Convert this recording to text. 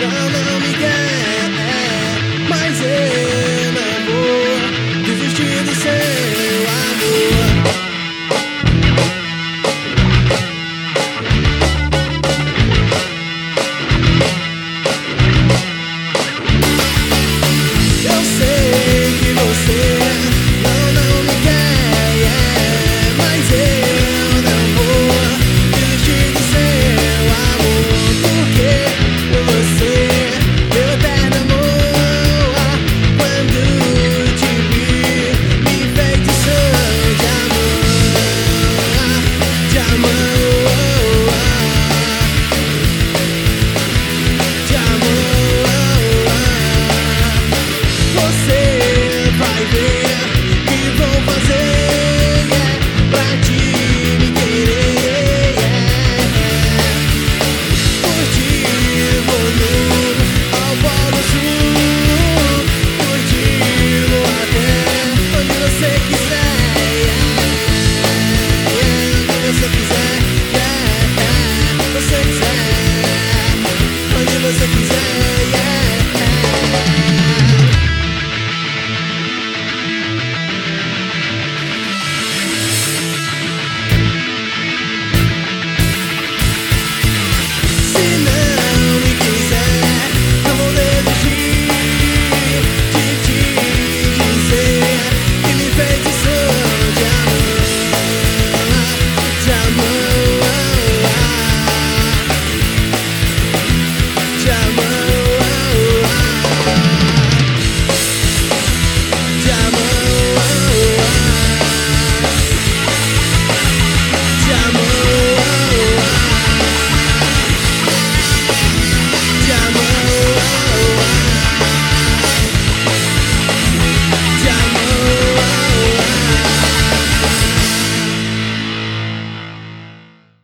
não me quer, mas eu não vou desistir do seu amor. Eu sei que você não me quer, mas eu não vou desistir do seu amor, porque você, meu eterno amor, quando te vi, me enfeitiçou de amor, de amor, de amor. Você